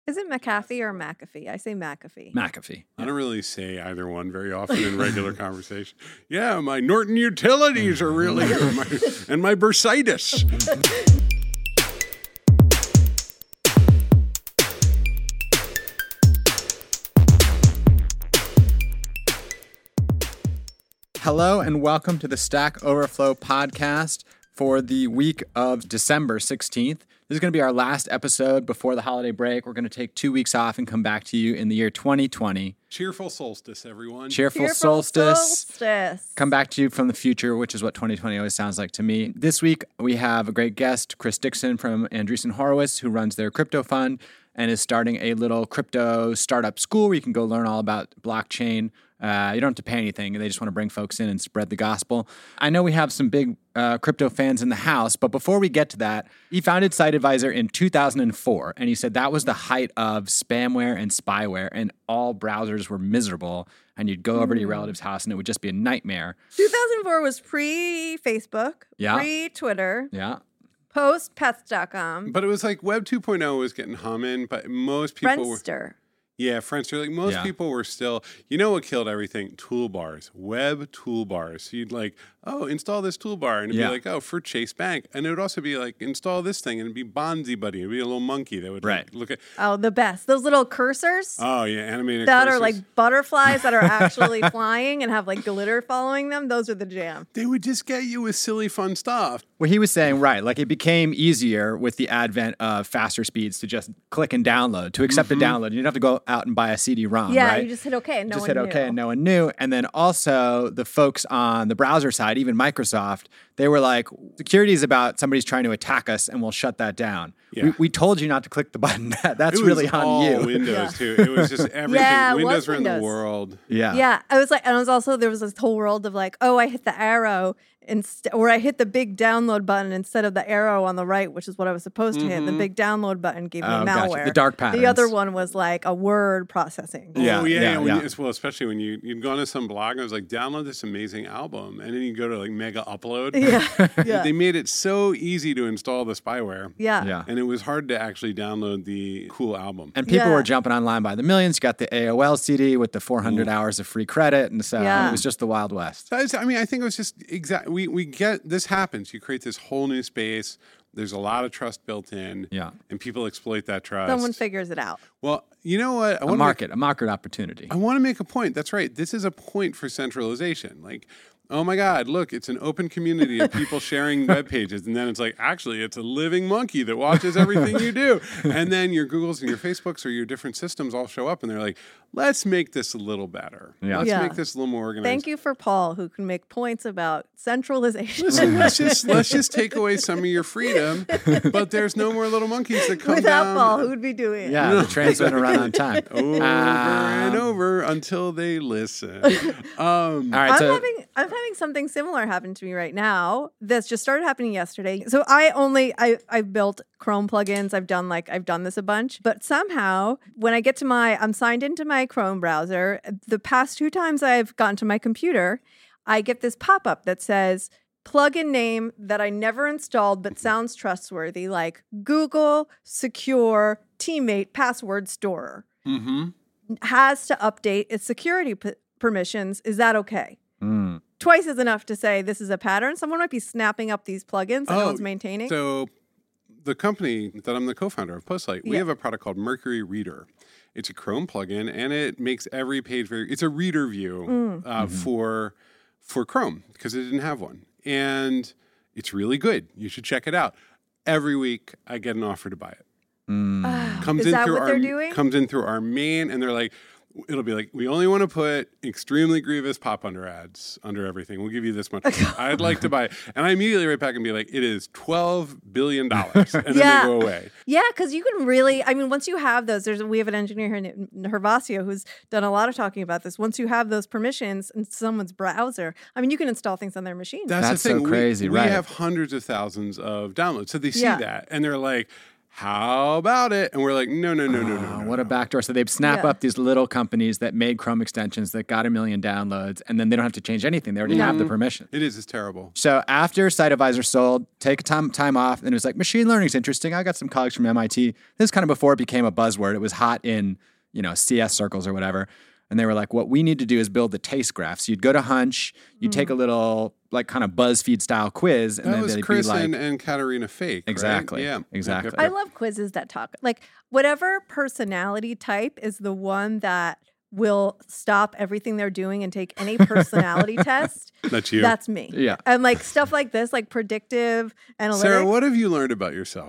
Is it McAfee or McAfee? I say McAfee. McAfee. I don't really say either one very often in regular conversation. Yeah, my Norton Utilities are really good. And my bursitis. Hello and welcome to the Stack Overflow podcast for the week of December 16th. This is going to be our last episode before the holiday break. We're going to take 2 weeks off and come back to you in the year 2020. Cheerful solstice, everyone. Cheerful solstice. Come back to you from the future, which is what 2020 always sounds like to me. This week, we have a great guest, Chris Dixon from Andreessen Horowitz, who runs their crypto fund and is starting a little crypto startup school where you can go learn all about blockchain. You don't have to pay anything. They just want to bring folks in and spread the gospel. I know we have some big crypto fans in the house, but before we get to that, he founded SiteAdvisor in 2004, and he said that was the height of spamware and spyware, and all browsers were miserable, and you'd go over to your relative's house, and it would just be a nightmare. 2004 was pre-Facebook, pre-Twitter. Yeah. Post-pets.com. But it was like Web 2.0 was getting humming, but most people Friendster. Yeah, Friendster. Like most people were still, you know what killed everything? Toolbars, web toolbars. So you'd like, oh, install this toolbar. And it'd be like, oh, for Chase Bank. And it would also be like, install this thing. And it'd be Bonzi Buddy. It'd be a little monkey that would like, look at. Oh, the best. Those little cursors. Oh, yeah, animated that cursors. are like butterflies that are actually flying and have like glitter following them. Those are the jam. They would just get you with silly, fun stuff. Well, he was saying, right, like it became easier with the advent of faster speeds to just click and download, to accept a download. You didn't have to go out and buy a CD-ROM, yeah, right? you just hit OK and no just one hit OK and no one knew. And then also the folks on the browser side, even Microsoft, they were like, security is about somebody's trying to attack us and we'll shut that down. Yeah. We told you not to click the button. That's really on you. Windows too. It was just everything. Yeah, Windows were in the world. Yeah. Yeah. I was like, and I was also, there was this whole world of like, oh, I hit the arrow or I hit the big download button instead of the arrow on the right, which is what I was supposed to hit. The big download button gave me malware. Gotcha. The dark patterns. The other one was like a word processing. Yeah. Well, especially when you'd gone to some blog and it was like, download this amazing album. And then you go to like Mega Upload. Yeah. They made it so easy to install the spyware. Yeah. And it was hard to actually download the cool album. And people were jumping online by the millions. You got the AOL CD with the 400 hours of free credit. And so it was just the Wild West. I think it was just exactly, we get, this happens. You create this whole new space. There's a lot of trust built in. Yeah. And people exploit that trust. Someone figures it out. Well, you know what? A market opportunity. I want to make a point. That's right. This is a point for centralization. Like, oh my God, look, it's an open community of people sharing web pages. And then it's like, actually, it's a living monkey that watches everything you do. And then your Googles and your Facebooks or your different systems all show up and they're like, let's make this a little better. Yeah. Let's make this a little more organized. Thank you for Paul, who can make points about centralization. Listen, let's just take away some of your freedom, but there's no more little monkeys that come Without down. Paul, who would be doing it? Yeah, the train's going to run on time. Over and over until they listen. All right, I'm having something similar happen to me right now. This just started happening yesterday. So I've built Chrome plugins. I've done this a bunch, but somehow when I get to I'm signed into my Chrome browser. The past 2 times I've gone to my computer, I get this pop-up that says plugin name that I never installed but sounds trustworthy, like Google Secure Teammate Password Storer. Has to update its security permissions. Is that okay? Twice is enough to say this is a pattern. Someone might be snapping up these plugins that no one's maintaining. So the company that I'm the co-founder of, Postlight, we have a product called Mercury Reader. It's a Chrome plugin, and it makes every page it's a reader view for Chrome because it didn't have one. And it's really good. You should check it out. Every week, I get an offer to buy it. Is that what they're doing? Comes in through our main, and they're like, it'll be like, we only want to put extremely grievous pop under ads under everything. We'll give you this much. I'd like to buy it. And I immediately write back and be like, it is $12 billion. And then they go away. Yeah, because you can really, once you have those, we have an engineer here named Hervasio who's done a lot of talking about this. Once you have those permissions in someone's browser, you can install things on their machine. That's the thing. So crazy, we have hundreds of thousands of downloads. So they see that and they're like, how about it? And we're like, no. What a backdoor. So they'd snap up these little companies that made Chrome extensions that got 1 million downloads, and then they don't have to change anything. They already have the permission. It's terrible. So after SiteAdvisor sold, take a time off, and it was like, machine learning is interesting. I got some colleagues from MIT. This is kind of before it became a buzzword. It was hot in, CS circles or whatever. And they were like, what we need to do is build the taste graph. So you'd go to Hunch, you'd take a little like kind of BuzzFeed style quiz. And that was Chris and Katarina Fake, exactly. Right? Yeah. Exactly. I love quizzes that talk. Like whatever personality type is the one that will stop everything they're doing and take any personality test. That's you. That's me. Yeah. And like stuff like this, like predictive analytics. Sarah, what have you learned about yourself?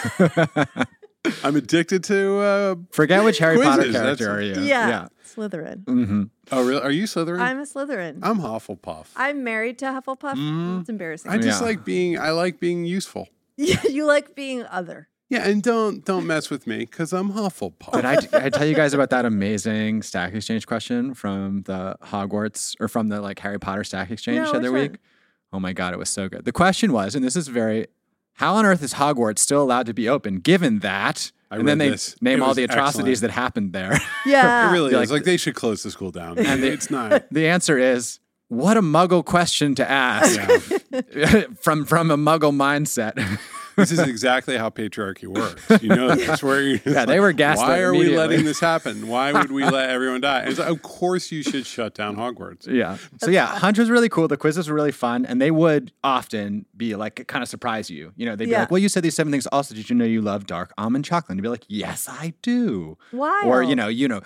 I'm addicted to forget which Harry quizzes. Potter character are you? Yeah. Slytherin. Mm-hmm. Oh, really? Are you Slytherin? I'm a Slytherin. I'm Hufflepuff. I'm married to Hufflepuff. It's embarrassing. I just like being useful. Yeah, you like being other. Yeah, and don't mess with me because I'm Hufflepuff. Did I tell you guys about that amazing Stack Exchange question from the Hogwarts or from the like Harry Potter Stack Exchange the other week? Oh my God, it was so good. The question was, and this is how on earth is Hogwarts still allowed to be open given that? And then they name all the atrocities that happened there. Yeah. It really is. Like they should close the school down. And it's not. The answer is, what a muggle question to ask from a muggle mindset. This is exactly how patriarchy works. You know, that's where you. They were gaslit. Why are we letting this happen? Why would we let everyone die? And of course, you should shut down Hogwarts. Yeah. So Hunch was really cool. The quizzes were really fun, and they would often be like kind of surprise you. They'd be like, "Well, you said these 7 things. Also, did you know you love dark almond chocolate?" And you'd be like, "Yes, I do." Why? Or you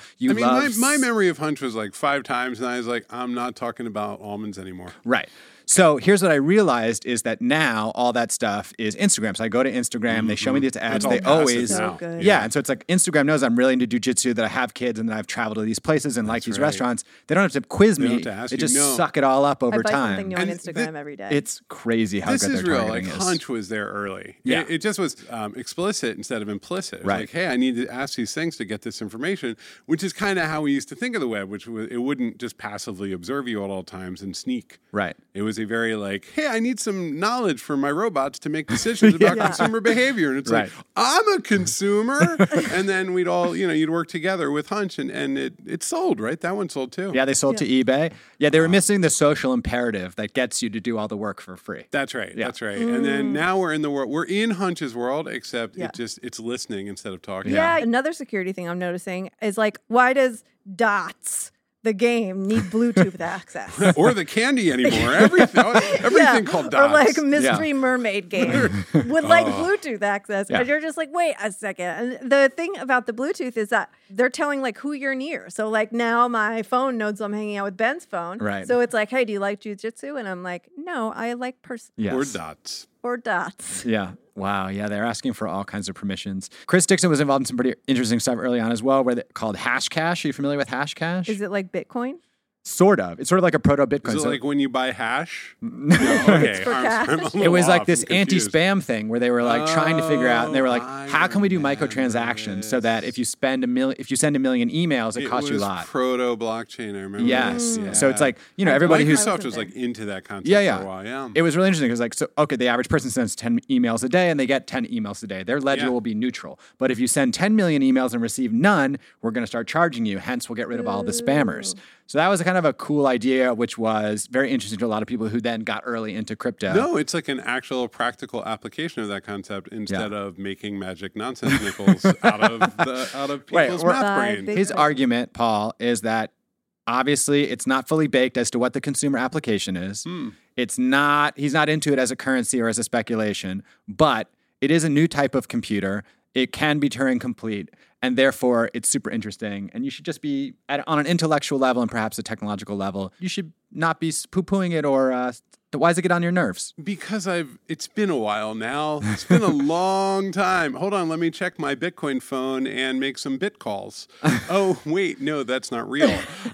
love. My memory of Hunch was like 5 times, and I was like, "I'm not talking about almonds anymore." Right. So here's what I realized is that now all that stuff is Instagram. So I go to Instagram, they show me these ads. They always, so good. Yeah. And so it's like Instagram knows I'm really into jujitsu, that I have kids and that I've traveled to these places and like these restaurants. They don't have to quiz me. They just suck it all up over I buy time. something new on Instagram every day. It's crazy how this good is their real. targeting is. Hunch was there early. Yeah. It just was explicit instead of implicit. It was like, hey, I need to ask these things to get this information, which is kind of how we used to think of the web, which was, it wouldn't just passively observe you at all times and sneak. Right. It was a very like, hey, I need some knowledge for my robots to make decisions about consumer behavior. And it's like, I'm a consumer. And then we'd all, you'd work together with Hunch and it sold, right? That one sold too. Yeah, they sold to eBay. Yeah, they were missing the social imperative that gets you to do all the work for free. That's right. Yeah. That's right. And then now we're in the world, we're in Hunch's world, except it's listening instead of talking. Yeah. Another security thing I'm noticing is like, why does Dots, the game, need Bluetooth access? Or the candy anymore. Everything called Dots. Or like Mystery Mermaid game with like Bluetooth access. And you're just like, wait a second. And the thing about the Bluetooth is that they're telling like who you're near. So like now my phone knows I'm hanging out with Ben's phone. Right. So it's like, hey, do you like jujitsu? And I'm like, no, I like Yes. Or Dots. Or Dots. Yeah. Wow. Yeah, they're asking for all kinds of permissions. Chris Dixon was involved in some pretty interesting stuff early on as well, called Hashcash. Are you familiar with Hashcash? Is it like Bitcoin? Sort of. It's sort of like a proto-Bitcoin. Is it like when you buy hash? No, okay. It was like this anti-spam thing where they were like trying to figure out, and they were like, how can we do microtransactions so that if you send 1 million emails, it costs you a lot. Proto-blockchain, I remember. Yes. Yeah. So it's like, everybody Microsoft was like into that concept for a while. Yeah. It was really interesting because the average person sends 10 emails a day and they get 10 emails a day. Their ledger will be neutral. But if you send 10 million emails and receive none, we're going to start charging you. Hence, we'll get rid of all the spammers. So that was kind of a cool idea, which was very interesting to a lot of people who then got early into crypto. No, it's like an actual practical application of that concept instead of making magic nonsense nickels out of people's math brains. His argument, Paul, is that obviously it's not fully baked as to what the consumer application is. He's not into it as a currency or as a speculation, but it is a new type of computer. It can be Turing complete. And therefore, it's super interesting. And you should just be, on an intellectual level and perhaps a technological level, you should not be poo-pooing it or why does it get on your nerves? Because it's been a while now. It's been a long time. Hold on, let me check my Bitcoin phone and make some bit calls. Oh, wait, no, that's not real.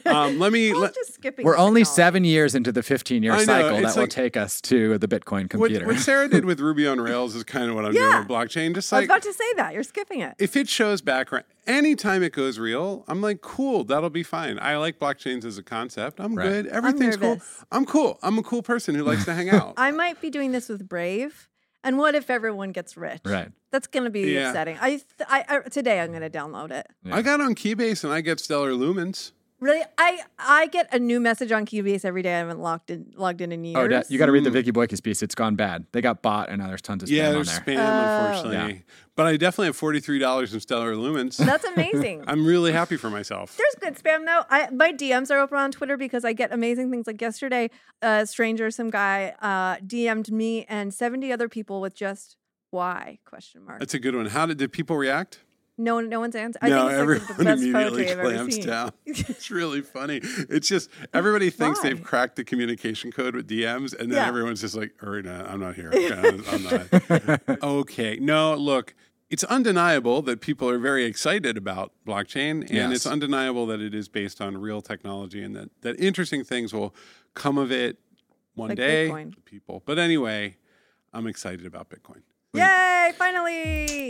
We're only 7 years into the 15-year cycle that will take us to the Bitcoin computer. What Sarah did with Ruby on Rails is kind of what I'm doing with blockchain. Just like, I was about to say that. You're skipping it. If it shows background, anytime it goes real, I'm like, cool, that'll be fine. I like blockchains as a concept. I'm good. Everything's cool. I'm cool. I'm a cool person who likes to hang out. I might be doing this with Brave. And what if everyone gets rich? Right. That's going to be upsetting. Today I'm going to download it. Yeah. I got on Keybase and I get stellar lumens. Really? I get a new message on Keybase every day. I haven't logged in years. Oh, you got to read the Vicky Boykis piece. It's gone bad. They got bought, and now there's tons of spam on there. Yeah, there's spam, unfortunately. Yeah. But I definitely have $43 in stellar lumens. That's amazing. I'm really happy for myself. There's good spam, though. My DMs are open on Twitter because I get amazing things. Like yesterday, a stranger, some guy, DM'd me and 70 other people with just why? ? That's a good one. How did people react? No one's answered. No, I think everyone it's like the best immediately poetry I've ever clamps seen. down. It's really funny. It's just everybody thinks they've cracked the communication code with DMs, and then everyone's just like, "No, I'm not here. I'm not." Okay. No, look, it's undeniable that people are very excited about blockchain, and it's undeniable that it is based on real technology, and that interesting things will come of it one day. Bitcoin. People. But anyway, I'm excited about Bitcoin. Yay! Finally.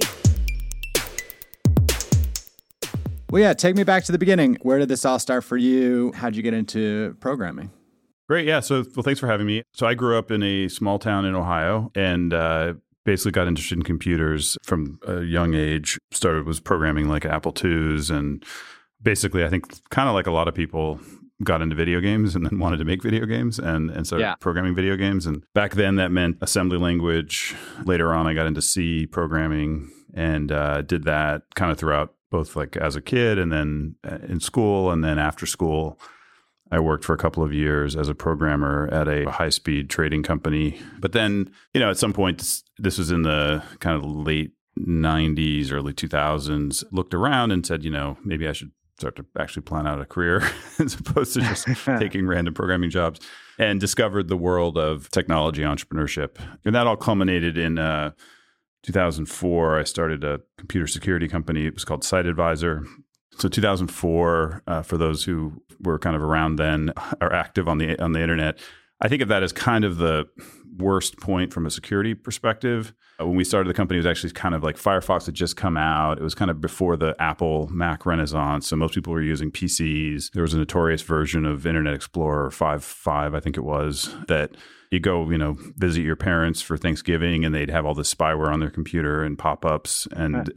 Well, yeah, take me back to the beginning. Where did this all start for you? How'd you get into programming? Great. Yeah. So, thanks for having me. So I grew up in a small town in Ohio and basically got interested in computers from a young age. Was programming like Apple IIs. And basically, I think kind of like a lot of people got into video games and then wanted to make video games and started programming video games. And back then that meant assembly language. Later on, I got into C programming and did that kind of throughout both like as a kid and then in school. And then after school, I worked for a couple of years as a programmer at a high-speed trading company. But then, at some point, this was in the kind of late 90s, early 2000s, looked around and said, maybe I should start to actually plan out a career as opposed to just taking random programming jobs, and discovered the world of technology entrepreneurship. And that all culminated in 2004, I started a computer security company. It was called SiteAdvisor. So 2004, for those who were kind of around then, are active on the internet, I think of that as kind of the worst point from a security perspective. When we started the company, it was actually kind of like Firefox had just come out. It was kind of before the Apple Mac renaissance. So most people were using PCs. There was a notorious version of Internet Explorer 5.5, I think it was, that you go, visit your parents for Thanksgiving and they'd have all this spyware on their computer and pop-ups and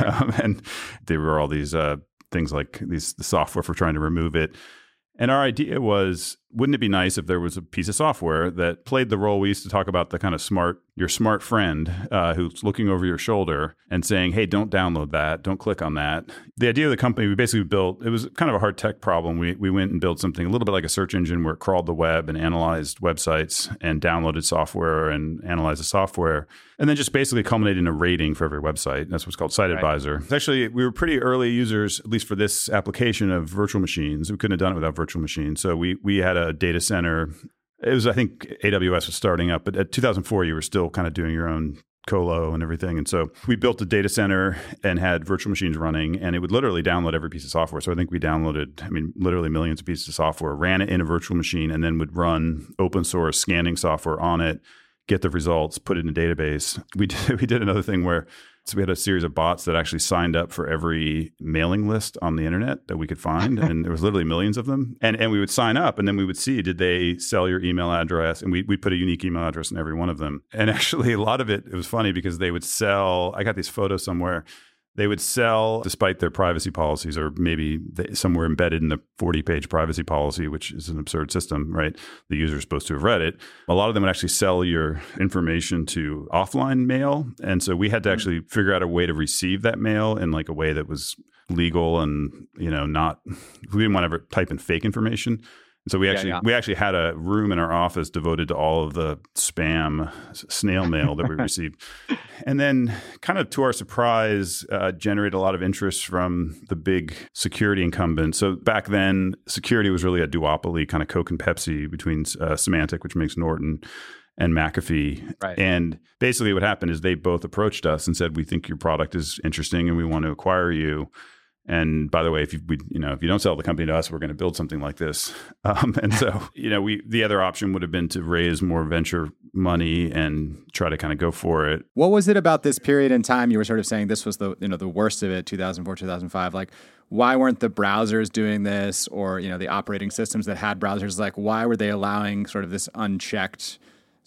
there were all these things like the software for trying to remove it. And our idea was, wouldn't it be nice if there was a piece of software that played the role we used to talk about, the kind of your smart friend who's looking over your shoulder and saying, hey, don't download that, don't click on that. The idea of the company, we basically built, it was kind of a hard tech problem. We went and built something a little bit like a search engine where it crawled the web and analyzed websites and downloaded software and analyzed the software. And then just basically culminated in a rating for every website. That's what's called SiteAdvisor. Right. Actually, we were pretty early users, at least for this application, of virtual machines. We couldn't have done it without virtual machines. So we had a data center. It was, I think, AWS was starting up, but at 2004, you were still kind of doing your own colo and everything. And so we built a data center and had virtual machines running, and it would literally download every piece of software. So I think we downloaded, literally millions of pieces of software, ran it in a virtual machine, and then would run open source scanning software on it, get the results, put it in a database. We did another thing where we had a series of bots that actually signed up for every mailing list on the internet that we could find. And there was literally millions of them. And we would sign up and then we would see, did they sell your email address? And we put a unique email address in every one of them. And actually a lot of it was funny because they would sell, I got these photos somewhere, they would sell despite their privacy policies, or maybe somewhere embedded in the 40-page privacy policy, which is an absurd system, right? The user is supposed to have read it. A lot of them would actually sell your information to offline mail. And so we had to actually figure out a way to receive that mail in like a way that was legal and, not, we didn't want to ever type in fake information. So we actually had a room in our office devoted to all of the spam snail mail that we received. And then kind of to our surprise, generated a lot of interest from the big security incumbents. So back then, security was really a duopoly, kind of Coke and Pepsi between Symantec, which makes Norton, and McAfee. Right. And basically what happened is they both approached us and said, we think your product is interesting and we want to acquire you. And by the way, if you don't sell the company to us, we're going to build something like this. And so, the other option would have been to raise more venture money and try to kind of go for it. What was it about this period in time? You were sort of saying this was the worst of it, 2004, 2005. Like, why weren't the browsers doing this, or the operating systems that had browsers? Like, why were they allowing sort of this unchecked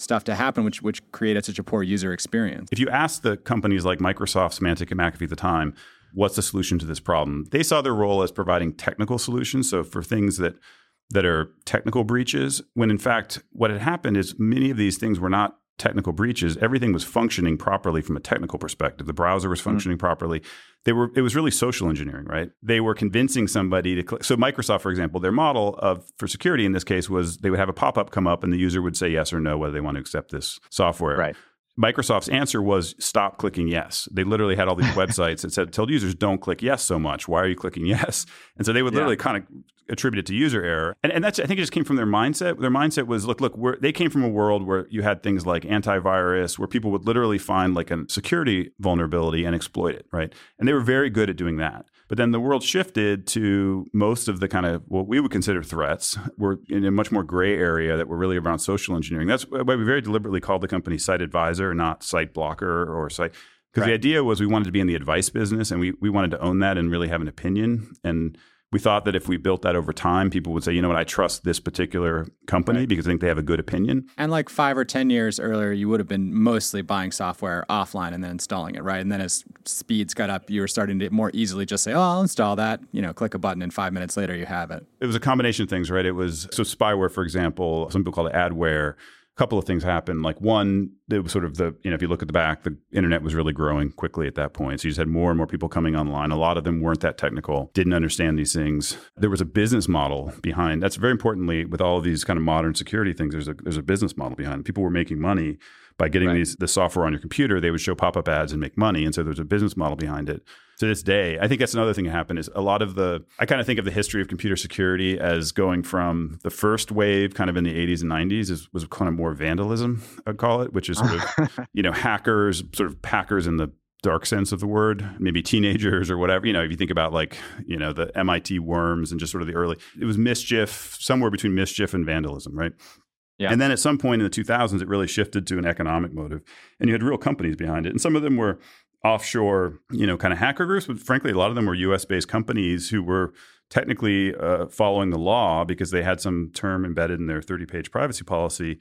stuff to happen, which created such a poor user experience. If you ask the companies like Microsoft, Symantec, and McAfee at the time, what's the solution to this problem? They saw their role as providing technical solutions. So for things that are technical breaches, when in fact what had happened is many of these things were not technical breaches. Everything was functioning properly from a technical perspective. The browser was functioning properly. It was really social engineering, right? They were convincing somebody to click. So Microsoft, for example, their model for security in this case was they would have a pop-up come up and the user would say yes or no whether they want to accept this software. Right. Microsoft's answer was stop clicking yes. They literally had all these websites that said, tell users don't click yes so much. Why are you clicking yes? And so they would literally kind of attribute it to user error. And that's, I think it just came from their mindset. Their mindset was, look, they came from a world where you had things like antivirus, where people would literally find like a security vulnerability and exploit it, right? And they were very good at doing that. But then the world shifted to most of the kind of what we would consider threats were in a much more gray area that were really around social engineering. That's why we very deliberately called the company Site Advisor, not Site Blocker or Site. Because the idea was we wanted to be in the advice business and we wanted to own that and really have an opinion. And we thought that if we built that over time, people would say, you know what, I trust this particular company because I think they have a good opinion. And like 5 or 10 years earlier, you would have been mostly buying software offline and then installing it, right? And then as speeds got up, you were starting to more easily just say, oh, I'll install that, click a button and 5 minutes later you have it. It was a combination of things, right? It was, so spyware, for example, some people call it adware. A couple of things happened. Like one, it was sort of if you look at the back, the internet was really growing quickly at that point. So you just had more and more people coming online. A lot of them weren't that technical, didn't understand these things. There was a business model behind. That's very importantly with all of these kind of modern security things. There's a business model behind it. People were making money by getting the software on your computer. They would show pop-up ads and make money. And so there's a business model behind it. To this day, I think that's another thing that happened is a lot of I kind of think of the history of computer security as going from the first wave kind of in the 80s and 90s was kind of more vandalism, I'd call it, which is sort of, hackers, sort of packers in the dark sense of the word, maybe teenagers or whatever. If you think about the MIT worms and just sort of it was mischief, somewhere between mischief and vandalism, right? Yeah. And then at some point in the 2000s, it really shifted to an economic motive and you had real companies behind it. And some of them were offshore, kind of hacker groups, but frankly, a lot of them were US-based companies who were technically following the law because they had some term embedded in their 30-page privacy policy,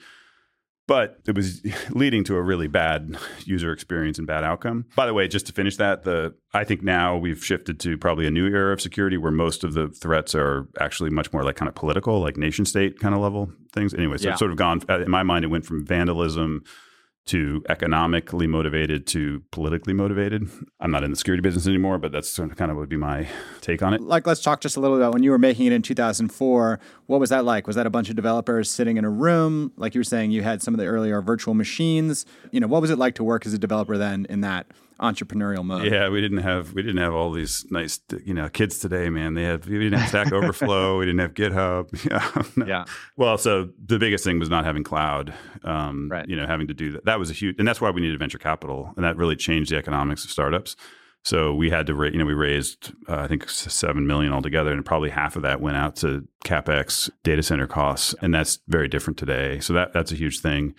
but it was leading to a really bad user experience and bad outcome. By the way, just to finish that, I think now we've shifted to probably a new era of security where most of the threats are actually much more like kind of political, like nation state kind of level things. Anyway, so it's sort of gone, in my mind, it went from vandalism to economically motivated to politically motivated. I'm not in the security business anymore, but that's sort of kind of would be my take on it. Let's talk just a little about when you were making it in 2004. What was that like? Was that a bunch of developers sitting in a room? Like you were saying, you had some of the earlier virtual machines. What was it like to work as a developer then in that entrepreneurial mode? Yeah, we didn't have all these nice, kids today, man. We didn't have Stack Overflow, we didn't have GitHub. Yeah. Well, so the biggest thing was not having cloud. Right. Having to do that. That was a huge, and that's why we needed venture capital, and that really changed the economics of startups. So we had to, we raised I think $7 million altogether, and probably half of that went out to CapEx data center costs, and that's very different today. So that's a huge thing.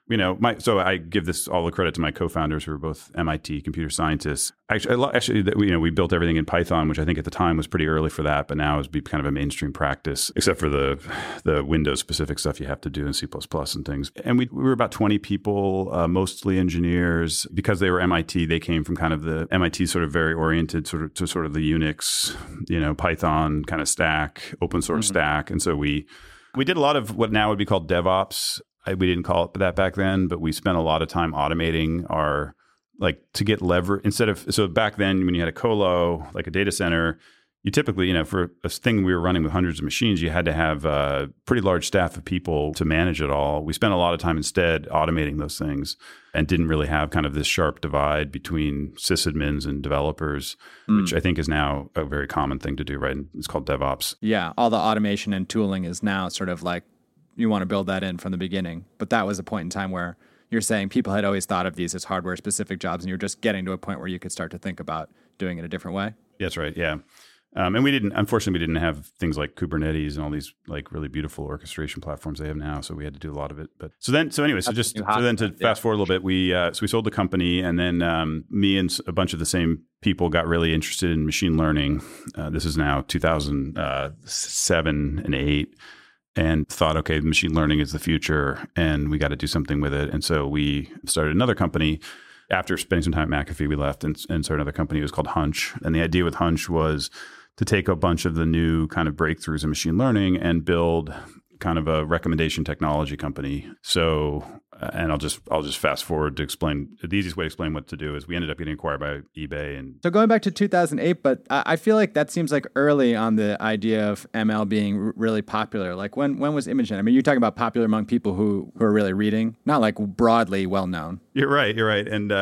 So I give this all the credit to my co-founders who are both MIT computer scientists. Actually, we built everything in Python, which I think at the time was pretty early for that, but now has become kind of a mainstream practice, except for the Windows-specific stuff you have to do in C++ and things. And we were about 20 people, mostly engineers. Because they were MIT, they came from kind of the MIT sort of very oriented to the Unix, Python kind of stack, open source stack. And so we did a lot of what now would be called DevOps. We didn't call it that back then, but we spent a lot of time automating our, to get leverage so back then when you had a colo, like a data center, you typically, for a thing we were running with hundreds of machines, you had to have a pretty large staff of people to manage it all. We spent a lot of time instead automating those things and didn't really have kind of this sharp divide between sysadmins and developers, which I think is now a very common thing to do, right? It's called DevOps. Yeah, all the automation and tooling is now sort of like, you want to build that in from the beginning. But that was a point in time where you're saying people had always thought of these as hardware-specific jobs, and you're just getting to a point where you could start to think about doing it a different way. That's right, yeah. And unfortunately, we didn't have things like Kubernetes and all these really beautiful orchestration platforms they have now. So we had to do a lot of it. But so then to fast forward a little bit, we sold the company, and then me and a bunch of the same people got really interested in machine learning. This is now 2007 and 8. and thought, okay, machine learning is the future and we got to do something with it. And so we started another company. After spending some time at McAfee, we left and started another company. It was called Hunch. And the idea with Hunch was to take a bunch of the new kind of breakthroughs in machine learning and build kind of a recommendation technology company. So, and I'll just fast forward to explain. The easiest way to explain what to do is we ended up getting acquired by eBay. And so going back to 2008, but I feel like that seems like early on the idea of ML being really popular. Like when was ImageNet? I mean, you're talking about popular among people who are really reading, not like broadly well known. You're right. And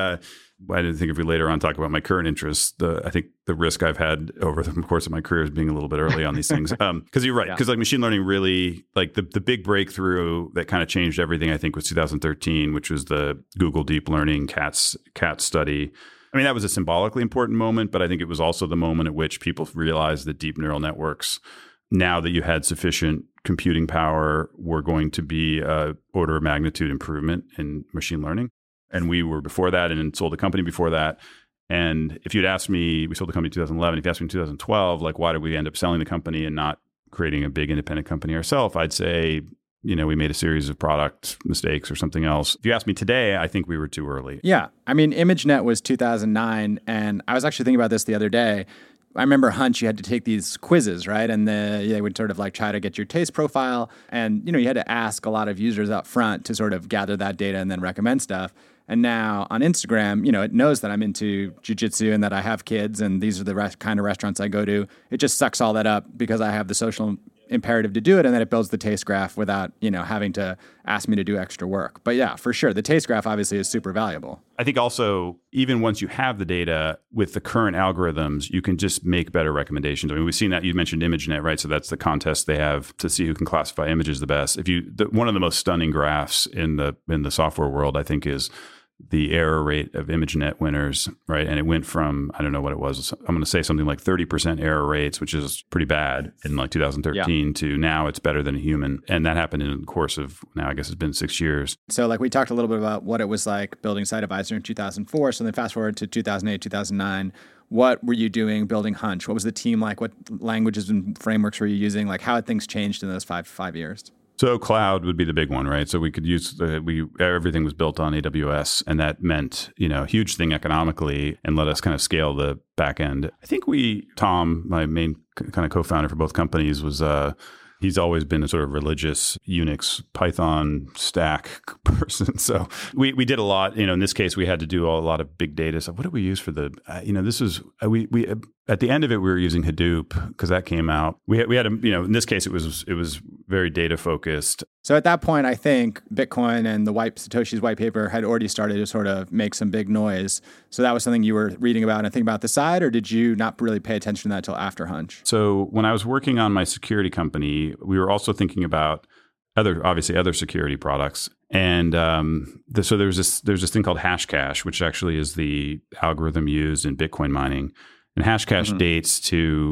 I didn't think if we later on talk about my current interests, I think the risk I've had over the course of my career is being a little bit early on these things. Because you're right. Because like machine learning really, like the big breakthrough that kind of changed everything, I think, was 2013, which was the Google Deep Learning cat study. I mean, that was a symbolically important moment, but I think it was also the moment at which people realized that deep neural networks, now that you had sufficient computing power, were going to be an order of magnitude improvement in machine learning. And we were before that and sold a company before that. And if you'd asked me, we sold the company in 2011. If you asked me in 2012, like, why did we end up selling the company and not creating a big independent company ourselves? I'd say, we made a series of product mistakes or something else. If you ask me today, I think we were too early. Yeah. I mean, ImageNet was 2009. And I was actually thinking about this the other day. I remember Hunch, you had to take these quizzes, right? And they would sort of like try to get your taste profile. And, you had to ask a lot of users up front to sort of gather that data and then recommend stuff. And now on Instagram, it knows that I'm into jiu-jitsu and that I have kids and these are the kind of restaurants I go to. It just sucks all that up because I have the social imperative to do it, and then it builds the taste graph without, having to ask me to do extra work. But yeah, for sure, the taste graph obviously is super valuable. I think also, even once you have the data with the current algorithms, you can just make better recommendations. I mean, we've seen that. You mentioned ImageNet, right? So that's the contest they have to see who can classify images the best. One of the most stunning graphs in the software world, I think, is the error rate of ImageNet winners, right? And it went from, I don't know what it was, I'm going to say something like 30% error rates, which is pretty bad in like 2013, to now it's better than a human. And that happened in the course of, now I guess it's been 6 years. So like we talked a little bit about what it was like building SiteAdvisor in 2004. So then fast forward to 2008, 2009. What were you doing building Hunch? What was the team like? What languages and frameworks were you using? Like how had things changed in those five years? So cloud would be the big one, right? So we could use everything was built on AWS, and that meant a huge thing economically, and let us kind of scale the back end. I think Tom, my main kind of co-founder for both companies, was he's always been a sort of religious Unix Python stack person. So we did a lot. In this case, we had to do a lot of big data. So what did we use for the? This was we at the end of it, we were using Hadoop because that came out. We had in this case, it was very data focused. So at that point, I think Bitcoin and Satoshi's white paper had already started to sort of make some big noise. So that was something you were reading about and thinking about the side, or did you not really pay attention to that until after Hunch? So when I was working on my security company, we were also thinking about other security products. And so there's this thing called Hashcash, which actually is the algorithm used in Bitcoin mining. And Hashcash dates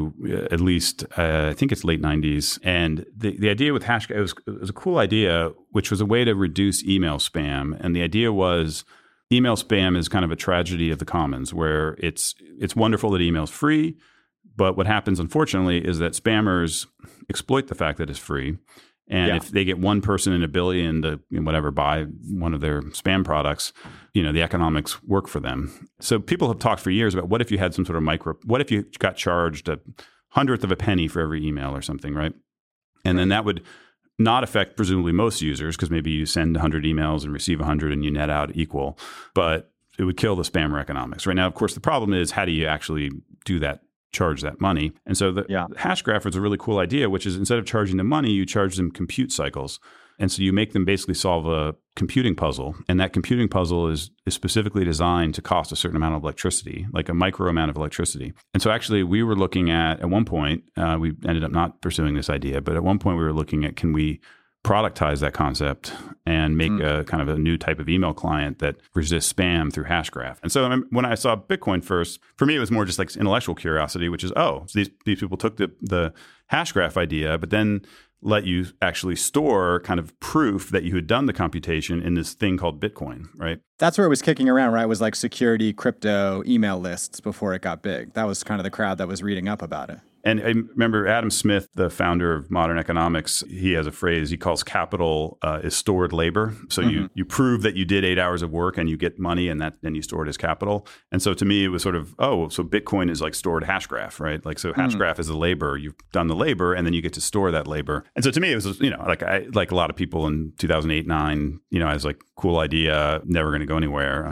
to at least, I think it's late 90s. And the idea with Hashcash, it was a cool idea, which was a way to reduce email spam. And the idea was email spam is kind of a tragedy of the commons, where it's wonderful that email's free. But what happens, unfortunately, is that spammers exploit the fact that it's free. And if they get one person in a billion to buy one of their spam products, the economics work for them. So people have talked for years about what if you had some sort of what if you got charged 1/100th of a penny for every email or something, right? And then that would not affect presumably most users, because maybe you send 100 emails and receive 100 and you net out equal, but it would kill the spammer economics. Right now, of course, the problem is, how do you actually do that? Charge that money. And so the hash graph was a really cool idea, which is instead of charging them money, you charge them compute cycles. And so you make them basically solve a computing puzzle. And that computing puzzle is specifically designed to cost a certain amount of electricity, like a micro amount of electricity. And so actually we were looking at one point, we ended up not pursuing this idea, but at one point we were looking at, can we productize that concept and make a kind of a new type of email client that resists spam through Hashgraph. And so when I saw Bitcoin first, for me, it was more just like intellectual curiosity, which is, so these people took the Hashgraph idea, but then let you actually store kind of proof that you had done the computation in this thing called Bitcoin, right? That's where it was kicking around, right? It was like security crypto email lists before it got big. That was kind of the crowd that was reading up about it. And I remember Adam Smith, the founder of modern economics, he has a phrase he calls capital is stored labor. So you prove that you did 8 hours of work and you get money, and then you store it as capital. And so to me, it was sort of, so Bitcoin is like stored hash graph, right? Like, so hash graph is the labor. You've done the labor, and then you get to store that labor. And so to me, it was, like a lot of people in 2008, 9, I was like, cool idea, never going to go anywhere.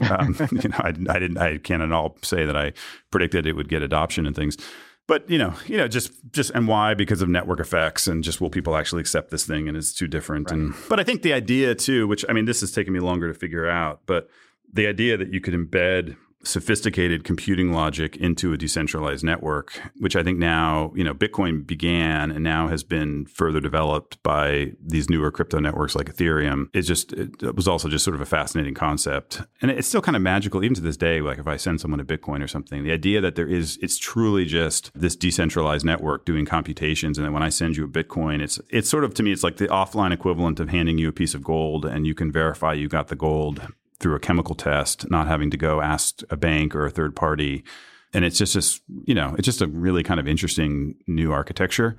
I can't at all say that I predicted it would get adoption and things. But, just and why? Because of network effects and just will people actually accept this thing, and it's too different. Right. But I think the idea too, which, this has taken me longer to figure out, but the idea that you could embed sophisticated computing logic into a decentralized network, which I think now, Bitcoin began and now has been further developed by these newer crypto networks like Ethereum. It was also just sort of a fascinating concept. And it's still kind of magical, even to this day, like if I send someone a Bitcoin or something, the idea that it's truly just this decentralized network doing computations. And then when I send you a Bitcoin, it's sort of, to me, it's like the offline equivalent of handing you a piece of gold and you can verify you got the gold through a chemical test, not having to go ask a bank or a third party. And it's just it's just a really kind of interesting new architecture.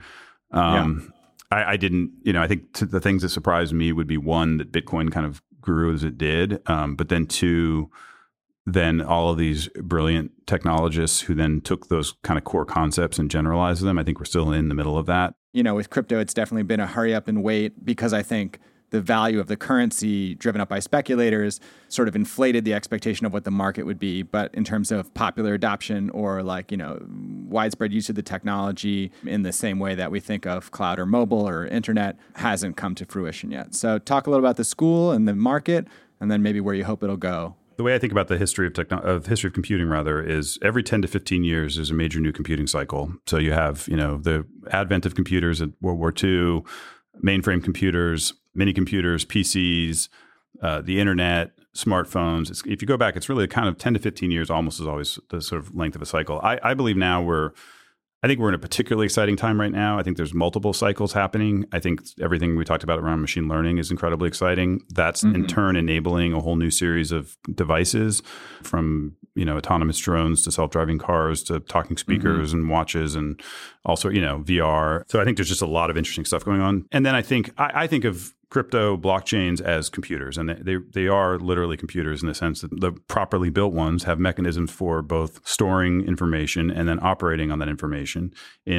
I didn't, I think the things that surprised me would be, one, that Bitcoin kind of grew as it did. But then two, then all of these brilliant technologists who then took those kind of core concepts and generalized them. I think we're still in the middle of that. With crypto, it's definitely been a hurry up and wait, because I think the value of the currency driven up by speculators sort of inflated the expectation of what the market would be. But in terms of popular adoption or widespread use of the technology in the same way that we think of cloud or mobile or internet hasn't come to fruition yet. So talk a little about the school and the market, and then maybe where you hope it'll go. The way I think about the history of computing is every 10 to 15 years, there's a major new computing cycle. So you have, the advent of computers at World War II, mainframe computers, mini computers, PCs, the internet, smartphones. If you go back, it's really kind of 10 to 15 years almost is always the sort of length of a cycle. I believe now I think we're in a particularly exciting time right now. I think there's multiple cycles happening. I think everything we talked about around machine learning is incredibly exciting. That's in turn enabling a whole new series of devices, from autonomous drones to self-driving cars to talking speakers and watches, and also VR. So I think there's just a lot of interesting stuff going on. And then I think of crypto blockchains as computers, and they are literally computers in the sense that the properly built ones have mechanisms for both storing information and then operating on that information.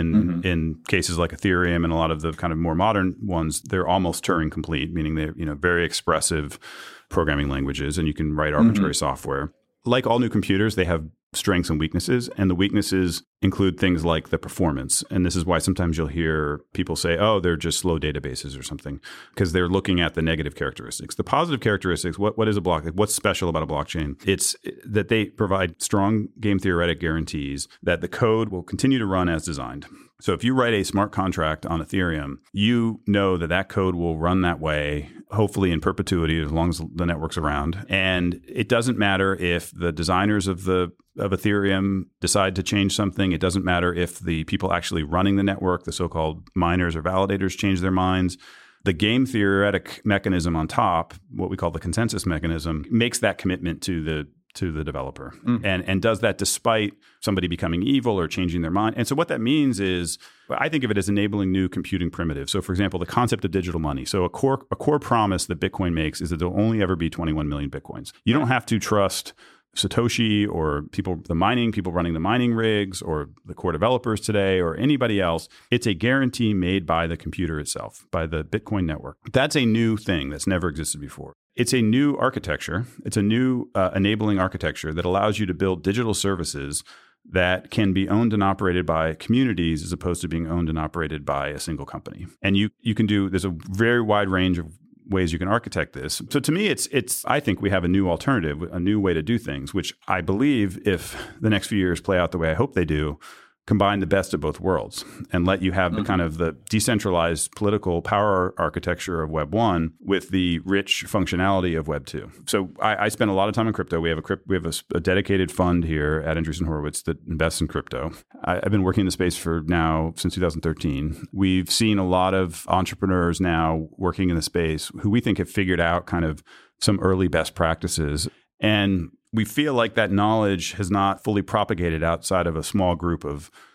In cases like Ethereum and a lot of the kind of more modern ones, they're almost Turing complete, meaning they're very expressive programming languages, and you can write arbitrary software. Like all new computers, they have strengths and weaknesses, and the weaknesses include things like the performance. And this is why sometimes you'll hear people say, they're just slow databases or something, because they're looking at the negative characteristics. The positive characteristics, what is a block? What's special about a blockchain? It's that they provide strong game theoretic guarantees that the code will continue to run as designed. So if you write a smart contract on Ethereum, you know that code will run that way, hopefully in perpetuity, as long as the network's around. And it doesn't matter if the designers of Ethereum decide to change something. It doesn't matter if the people actually running the network, the so-called miners or validators, change their minds. The game theoretic mechanism on top, what we call the consensus mechanism, makes that commitment to the developer, and does that despite somebody becoming evil or changing their mind. And so what that means is, I think of it as enabling new computing primitives. So for example, the concept of digital money. So a core promise that Bitcoin makes is that there'll only ever be 21 million Bitcoins. You don't have to trust Satoshi or the mining people running the mining rigs or the core developers today or anybody else. It's a guarantee made by the computer itself, by the Bitcoin network. That's a new thing that's never existed before. It's a new architecture. It's a new enabling architecture that allows you to build digital services that can be owned and operated by communities as opposed to being owned and operated by a single company. And you can there's a very wide range of ways you can architect this. So to me, I think we have a new alternative, a new way to do things, which I believe, if the next few years play out the way I hope they do, combine the best of both worlds and let you have the kind of the decentralized political power architecture of Web 1 with the rich functionality of Web 2. So I spend a lot of time in crypto. We have a dedicated fund here at Andreessen Horowitz that invests in crypto. I've been working in the space since 2013. We've seen a lot of entrepreneurs now working in the space who we think have figured out kind of some early best practices. And we feel like that knowledge has not fully propagated outside of a small group of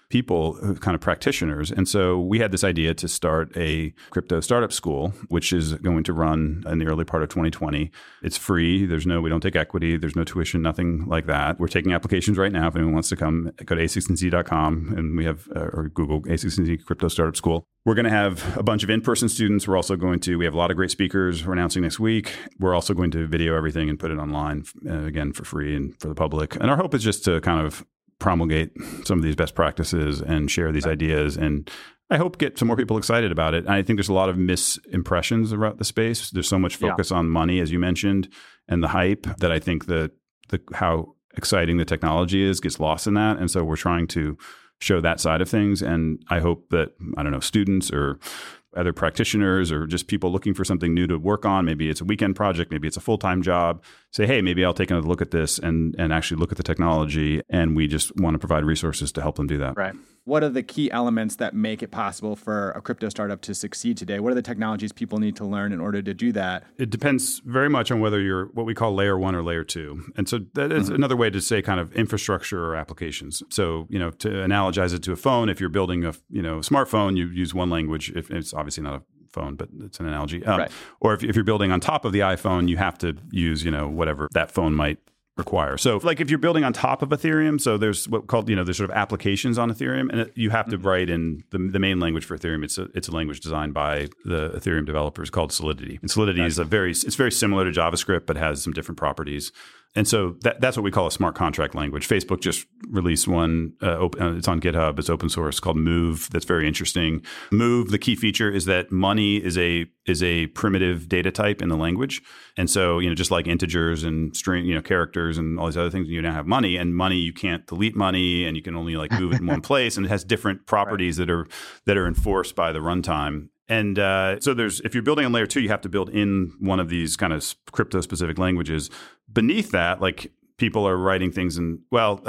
people, kind of practitioners. And so we had this idea to start a crypto startup school, which is going to run in the early part of 2020. It's free. We don't take equity. There's no tuition, nothing like that. We're taking applications right now. If anyone wants to come, go to a16z.com and we have, or Google A16Z Crypto Startup School. We're going to have a bunch of in-person students. We have a lot of great speakers we're announcing next week. We're also going to video everything and put it online, again, for free and for the public. And our hope is just to kind of promulgate some of these best practices and share these ideas, and I hope get some more people excited about it. And I think there's a lot of misimpressions about the space. There's so much focus on money, as you mentioned, and the hype, that I think that how exciting the technology is gets lost in that. And so we're trying to show that side of things. And I hope that, students or other practitioners or just people looking for something new to work on, maybe it's a weekend project, maybe it's a full-time job, say, hey, maybe I'll take another look at this and actually look at the technology. And we just want to provide resources to help them do that. Right. What are the key elements that make it possible for a crypto startup to succeed today? What are the technologies people need to learn in order to do that? It depends very much on whether you're what we call layer 1 or layer 2. And so that is another way to say kind of infrastructure or applications. So, to analogize it to a phone, if you're building a smartphone, you use one language. If it's obviously not a phone, but it's an analogy. Right. Or if you're building on top of the iPhone, you have to use, whatever that phone might require. So like if you're building on top of Ethereum, so there's what called, there's sort of applications on Ethereum, and you have to write in the main language for Ethereum. It's a language designed by the Ethereum developers called Solidity. And Solidity is it's very similar to JavaScript, but has some different properties. And so that's what we call a smart contract language. Facebook just released one. It's on GitHub. It's open source, called Move. That's very interesting. Move, the key feature is that money is a primitive data type in the language. And so, just like integers and string, characters and all these other things, you now have money. And money, you can't delete money, and you can only move it in one place. And it has different properties that are enforced by the runtime. And so if you're building on layer 2, you have to build in one of these kind of crypto-specific languages. Beneath that, people are writing things in,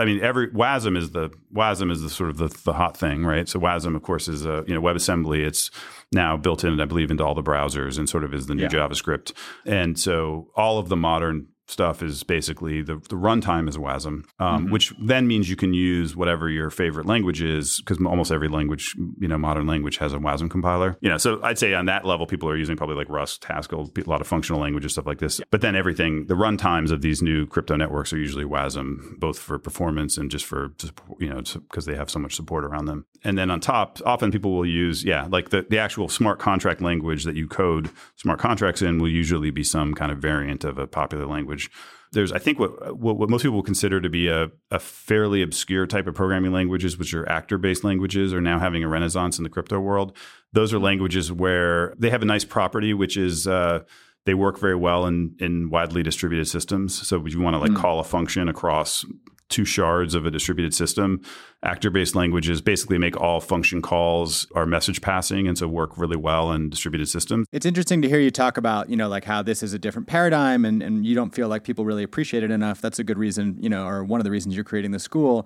WASM is the sort of the hot thing, right? So WASM, of course, is WebAssembly. It's now built in, I believe, into all the browsers and sort of is the new JavaScript. And so all of the modern stuff is basically the runtime is WASM, which then means you can use whatever your favorite language is, because almost every language, modern language has a WASM compiler. So I'd say on that level, people are using probably like Rust, Haskell, a lot of functional languages, stuff like this. But then the runtimes of these new crypto networks are usually WASM, both for performance and just for, because they have so much support around them. And then on top, often people will use, the actual smart contract language that you code smart contracts in will usually be some kind of variant of a popular language. There's, I think, what most people will consider to be a fairly obscure type of programming languages, which are actor-based languages, are now having a renaissance in the crypto world. Those are languages where they have a nice property, which is they work very well in widely distributed systems. So if you want to call a function across 2 shards of a distributed system, actor-based languages basically make all function calls are message passing, and so work really well in distributed systems. It's interesting to hear you talk about, how this is a different paradigm and you don't feel like people really appreciate it enough. That's a good reason, or one of the reasons you're creating the school.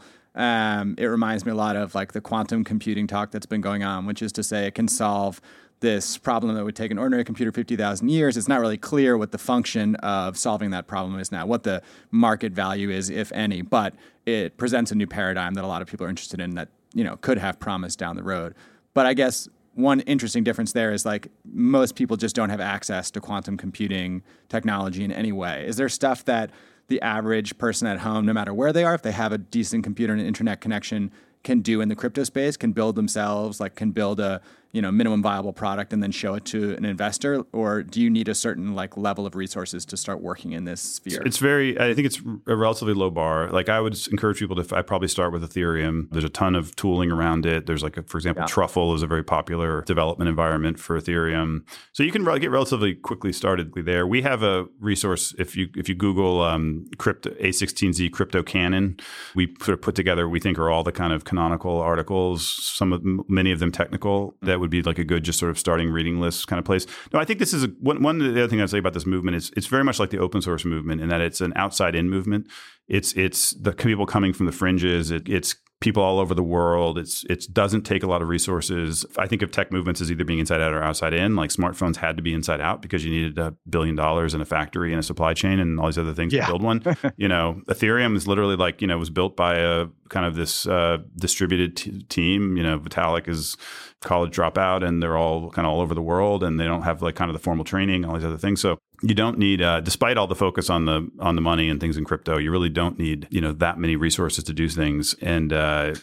It reminds me a lot of the quantum computing talk that's been going on, which is to say it can solve this problem that would take an ordinary computer 50,000 years. It's not really clear what the function of solving that problem is now, what the market value is, if any, but it presents a new paradigm that a lot of people are interested in that, could have promise down the road. But I guess one interesting difference there is most people just don't have access to quantum computing technology in any way. Is there stuff that the average person at home, no matter where they are, if they have a decent computer and an internet connection, can do in the crypto space, can build themselves, can build a minimum viable product and then show it to an investor? Or do you need a certain level of resources to start working in this sphere? I think it's a relatively low bar. I would encourage people to, I'd probably start with Ethereum. There's a ton of tooling around it. There's for example, Truffle is a very popular development environment for Ethereum. So you can get relatively quickly started there. We have a resource, if you Google crypto A16Z Crypto Canon, we sort of put together, we think, are all the kind of canonical articles, many of them technical, that would be a good just sort of starting reading list kind of place. No, I think this is one of the other things I'd say about this movement is it's very much like the open source movement in that it's an outside in movement. It's the people coming from the fringes. It's people all over the world. It doesn't take a lot of resources. I think of tech movements as either being inside out or outside in. Like smartphones had to be inside out because you needed $1 billion in a factory and a supply chain and all these other things to build one. Ethereum is literally like, was built by a kind of this distributed team. Vitalik is college dropout and they're all kind of all over the world and they don't have like kind of the formal training, all these other things. So you don't need, despite all the focus on the money and things in crypto, you really don't need, that many resources to do things. And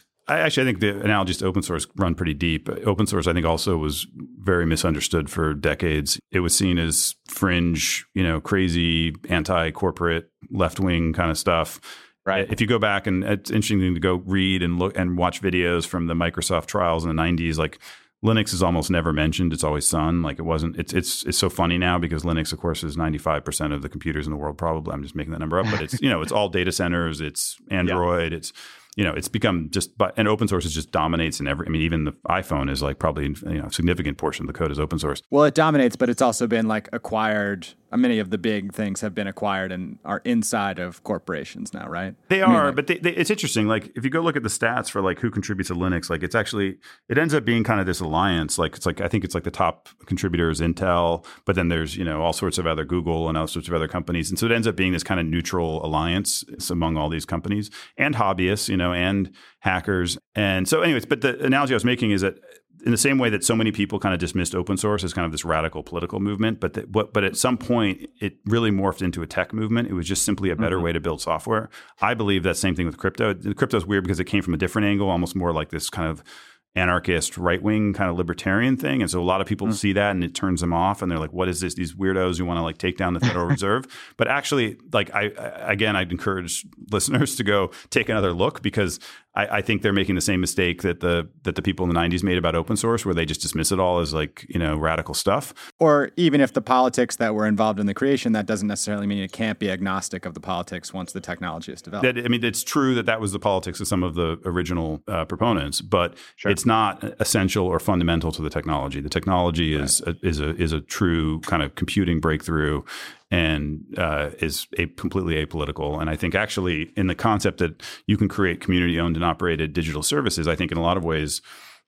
I think the analogies to open source run pretty deep. Open source, I think, also was very misunderstood for decades. It was seen as fringe, crazy, anti-corporate, left-wing kind of stuff. Right. If you go back, and it's interesting to go read and look and watch videos from the Microsoft trials in the 90s, like Linux is almost never mentioned. It's always Sun. Like it wasn't. It's so funny now because Linux, of course, is 95% of the computers in the world. Probably, I'm just making that number up, but it's it's all data centers. It's Android. It's it's become and open source just dominates in every. I mean, even the iPhone is like probably a significant portion of the code is open source. Well, it dominates, but it's also been like acquired. Many of the big things have been acquired and are inside of corporations now, right? They are, but it's interesting. Like if you go look at the stats for like who contributes to Linux, like it ends up being kind of this alliance. Like I think it's like the top contributor is Intel, but then there's all sorts of other Google and all sorts of other companies, and so it ends up being this kind of neutral alliance among all these companies and hobbyists, and hackers. And so, anyways, but the analogy I was making is that, in the same way that so many people kind of dismissed open source as kind of this radical political movement, but at some point it really morphed into a tech movement. It was just simply a better way to build software. I believe that same thing with crypto. Crypto is weird because it came from a different angle, almost more like this kind of anarchist, right-wing kind of libertarian thing. And so a lot of people see that and it turns them off and they're like, what is this? These weirdos who want to like take down the Federal Reserve. But actually, like I'd encourage listeners to go take another look because I think they're making the same mistake that the people in the 90s made about open source, where they just dismiss it all as like, radical stuff. Or even if the politics that were involved in the creation, that doesn't necessarily mean it can't be agnostic of the politics once the technology is developed. It's true that was the politics of some of the original proponents, but it's not essential or fundamental to the technology. The technology is a true kind of computing breakthrough and is completely apolitical. And I think actually in the concept that you can create community-owned and operated digital services, I think in a lot of ways,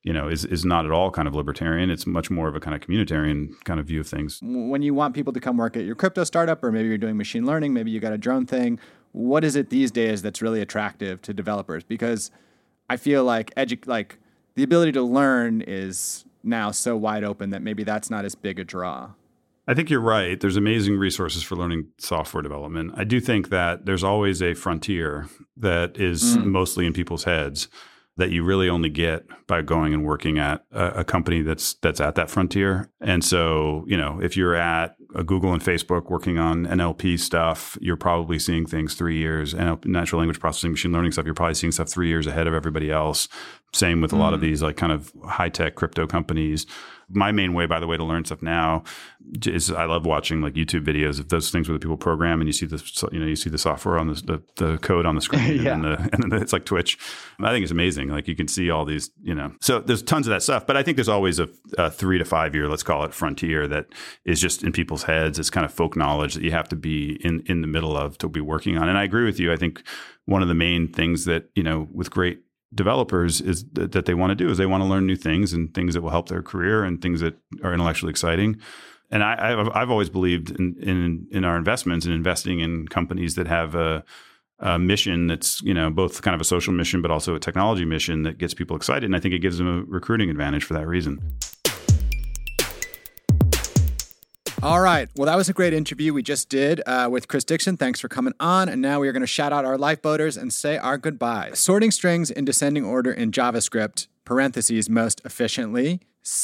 is not at all kind of libertarian. It's much more of a kind of communitarian kind of view of things. When you want people to come work at your crypto startup, or maybe you're doing machine learning, maybe you got a drone thing, what is it these days that's really attractive to developers? Because I feel like the ability to learn is now so wide open that maybe that's not as big a draw. I think you're right. There's amazing resources for learning software development. I do think that there's always a frontier that is mostly in people's heads that you really only get by going and working at a company that's at that frontier. And so, if you're at Google and Facebook working on NLP stuff, you're probably seeing things 3 years. Natural language processing, machine learning stuff, you're probably seeing stuff 3 years ahead of everybody else. Same with a lot of these like kind of high-tech crypto companies. My main way, by the way, to learn stuff now is I love watching like YouTube videos of those things where the people program and you see the software on the code on the screen and then it's like Twitch. I think it's amazing. Like you can see all these, so there's tons of that stuff. But I think there's always a 3 to 5 year, let's call it, frontier that is just in people's heads. It's kind of folk knowledge that you have to be in the middle of to be working on. And I agree with you. I think one of the main things that, with great developers is that they want to do is they want to learn new things and things that will help their career and things that are intellectually exciting. And I've always believed in our investments and investing in companies that have a mission that's both kind of a social mission but also a technology mission that gets people excited. And I think it gives them a recruiting advantage for that reason. All right. Well, that was a great interview we just did with Chris Dixon. Thanks for coming on. And now we are going to shout out our lifeboaters and say our goodbyes. Sorting strings in descending order in JavaScript, parentheses, most efficiently,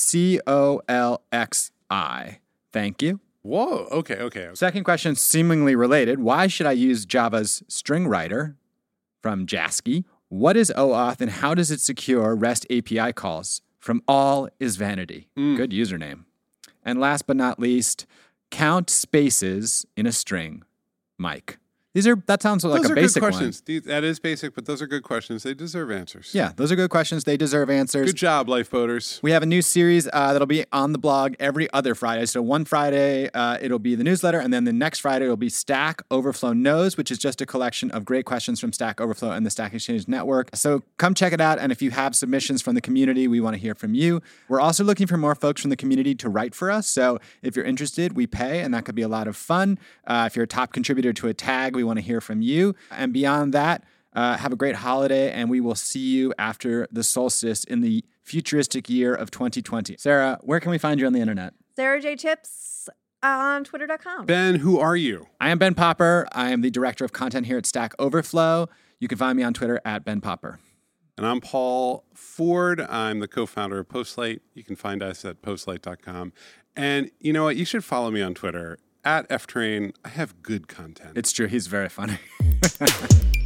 COLXI. Thank you. Whoa. Okay. Second question, seemingly related. Why should I use Java's string writer? From Jasky. What is OAuth and how does it secure REST API calls? From All is Vanity. Good username. And last but not least, count spaces in a string. Mike. That sounds like those a are basic good one. questions. That is basic, but those are good questions. They deserve answers. Yeah, those are good questions. They deserve answers. Good job, Lifeboaters. We have a new series that'll be on the blog every other Friday. So one Friday, it'll be the newsletter, and then the next Friday it'll be Stack Overflow Knows, which is just a collection of great questions from Stack Overflow and the Stack Exchange Network. So come check it out, and if you have submissions from the community, we want to hear from you. We're also looking for more folks from the community to write for us. So if you're interested, we pay, and that could be a lot of fun. If you're a top contributor to a tag, we want to hear from you. And beyond that, have a great holiday, and we will see you after the solstice in the futuristic year of 2020. Sarah, where can we find you on the internet? Sarah J. Chips on Twitter.com. Ben, who are you? I am Ben Popper. I am the director of content here at Stack Overflow. You can find me on Twitter at Ben Popper. And I'm Paul Ford. I'm the co-founder of Postlight. You can find us at postlight.com. And you know what? You should follow me on Twitter at FTrain. I have good content. It's true. He's very funny.